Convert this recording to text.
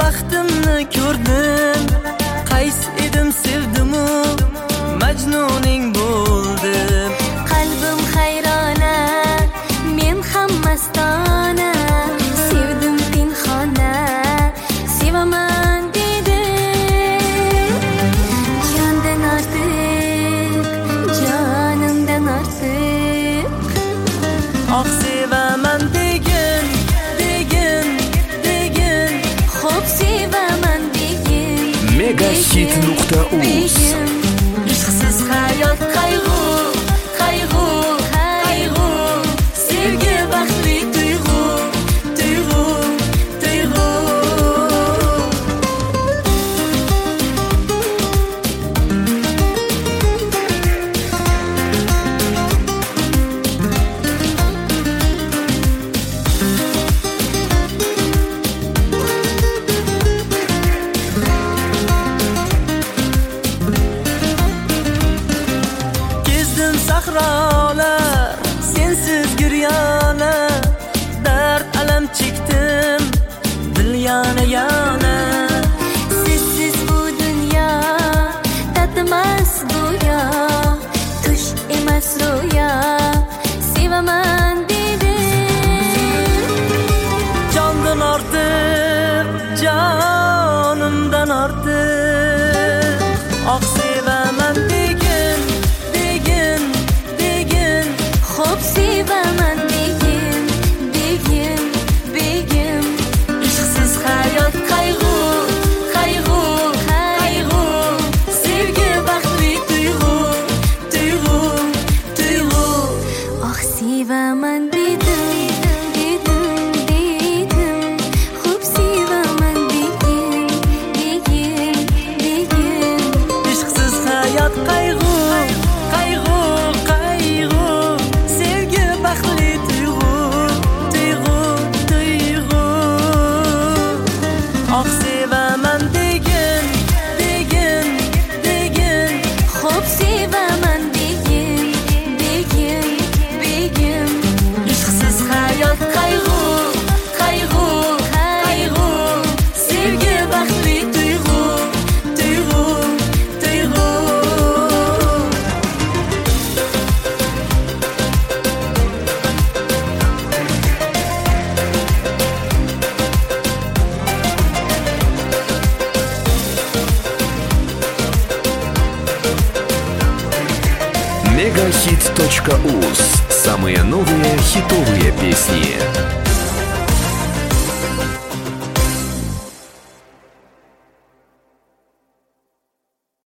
baxtimni ko'rdim, qays edim sevdimu majnuning bo'ldim. Qalbim hayrona, men ham mastona, sevdim pinhona, sevaman dedim. Jondan ortiq, jonimdan ortiq. Oh sevaman degin, Xo'p sevaman degin. Megahit.uz ishqsiz hayot qayg'u, qayg'u, qayg'u, sevgi baxtli tuyg'u, tuyg'u, tuyg'u. Kezdim sahrolar, sensiz giryona, dard alam chekdim, dil yana. Sizsiz bu dunyo tatimas go'yo, tush emas ro'yo, sevaman dedim. Jondan ortiq, jonimdan ortiq. Oh sevaman degin, Xo'p sevaman degin. ishqsiz hayot qayg'u, qayg'u, qayg'u, sevgi baxtli tuyg'u, tuyg'u, tuyg'u. Oh sevaman dedim. Xo'p sevaman degin. ishqsiz hayot qayg'u, qayg'u, qayg'u, sevgi baxtli tuyg'u, tuyg'u, tuyg'u. Oh sevaman degin, Xo'p sevaman degin. ishqsiz hayot qayg'u, qayg'u, qayg'u, sevgi baxtli tuyg'u, tuyg'u, tuyg'u. Megahit.uz. Самые новые хитовые песни.